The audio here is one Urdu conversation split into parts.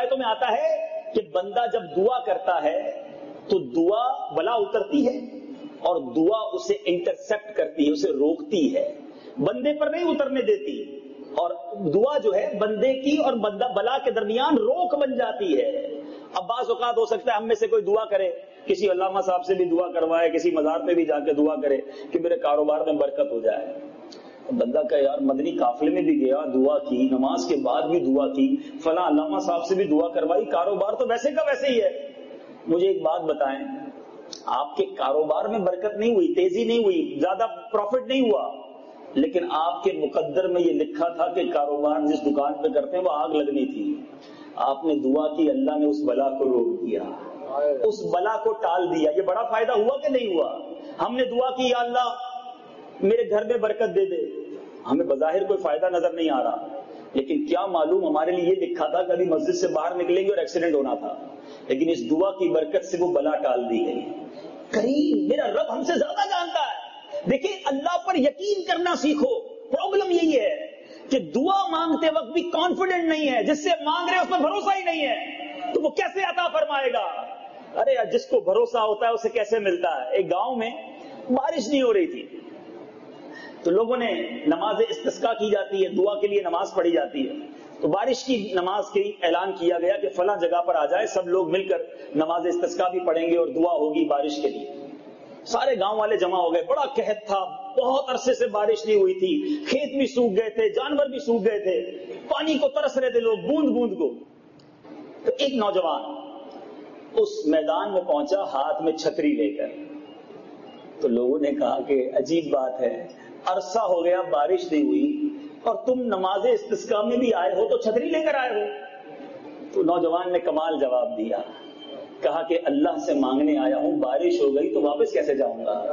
روایتوں میں آتا ہے کہ بندہ جب دعا کرتا ہے تو دعا بلا اترتی ہے اور دعا اسے انٹرسپٹ کرتی ہے، اسے روکتی ہے، بندے پر نہیں اترنے دیتی، اور دعا جو ہے بندے کی اور بلا کے درمیان روک بن جاتی ہے۔ اب بعض اوقات ہو سکتا ہے ہم میں سے کوئی دعا کرے، کسی علامہ صاحب سے بھی دعا کروائے، کسی مزار پہ بھی جا کے دعا کرے کہ میرے کاروبار میں برکت ہو جائے۔ بندہ کہ یار مدنی قافلے میں بھی گیا، دعا کی، نماز کے بعد بھی دعا کی، فلاں علامہ صاحب سے بھی دعا کروائی، کاروبار تو ویسے کا ویسے ہی ہے۔ مجھے ایک بات بتائیں، آپ کے کاروبار میں برکت نہیں ہوئی، تیزی نہیں ہوئی، زیادہ پروفٹ نہیں ہوا، لیکن آپ کے مقدر میں یہ لکھا تھا کہ کاروبار جس دکان پہ کرتے ہیں وہ آگ لگنی تھی، آپ نے دعا کی، اللہ نے اس بلا کو روک دیا، اس بلا کو ٹال دیا۔ یہ بڑا فائدہ ہوا کہ نہیں ہوا؟ ہم نے دعا کی یا اللہ میرے گھر میں برکت دے دے، ہمیں بظاہر کوئی فائدہ نظر نہیں آ رہا، لیکن کیا معلوم ہمارے لیے یہ لکھا تھا کہ ابھی مسجد سے باہر نکلیں گے اور ایکسیڈنٹ ہونا تھا، لیکن اس دعا کی برکت سے وہ بلا ٹال دی گئی۔ کریم میرا رب ہم سے زیادہ جانتا ہے۔ دیکھیں اللہ پر یقین کرنا سیکھو۔ پرابلم یہی ہے کہ دعا مانگتے وقت بھی کانفیڈنٹ نہیں ہے، جس سے مانگ رہے اس پر بھروسہ ہی نہیں ہے، تو وہ کیسے عطا فرمائے گا؟ ارے جس کو بھروسہ ہوتا ہے اسے کیسے ملتا ہے؟ ایک گاؤں میں بارش نہیں ہو رہی تھی، تو لوگوں نے نماز استسقاء کی جاتی ہے، دعا کے لیے نماز پڑھی جاتی ہے، تو بارش کی نماز کے اعلان کیا گیا کہ فلاں جگہ پر آ جائے، سب لوگ مل کر نماز استسقاء بھی پڑھیں گے اور دعا ہوگی بارش کے لیے۔ سارے گاؤں والے جمع ہو گئے، بڑا قحط تھا، بہت عرصے سے بارش نہیں ہوئی تھی، کھیت بھی سوکھ گئے تھے، جانور بھی سوکھ گئے تھے، پانی کو ترس رہے تھے لوگ، بوند بوند کو۔ تو ایک نوجوان اس میدان میں پہنچا ہاتھ میں چھتری لے کر، تو لوگوں نے کہا کہ عجیب بات ہے، عرصہ ہو گیا بارش نہیں ہوئی اور تم نماز استسقاء میں بھی آئے ہو تو چھتری لے کر آئے ہو۔ تو نوجوان نے کمال جواب دیا، کہا کہ اللہ سے مانگنے آیا ہوں، بارش ہو گئی تو واپس کیسے جاؤں گا؟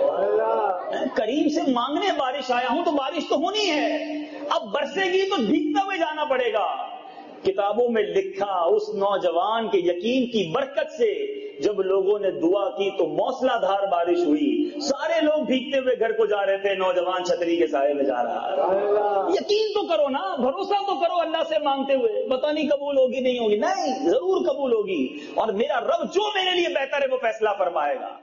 کریم سے مانگنے بارش آیا ہوں تو بارش تو ہونی ہے، اب برسے گی تو بھیگتے ہوئے جانا پڑے گا۔ کتابوں میں لکھا اس نوجوان کے یقین کی برکت سے جب لوگوں نے دعا کی تو موسلا دھار بارش ہوئی، سارے لوگ بھیگتے ہوئے گھر کو جا رہے تھے، نوجوان چھتری کے سائے میں جا رہا ہے۔ یقین تو کرو نا، بھروسہ تو کرو اللہ سے مانگتے ہوئے، پتہ نہیں قبول ہوگی نہیں ہوگی، نہیں ضرور قبول ہوگی، اور میرا رب جو میرے لیے بہتر ہے وہ فیصلہ فرمائے گا۔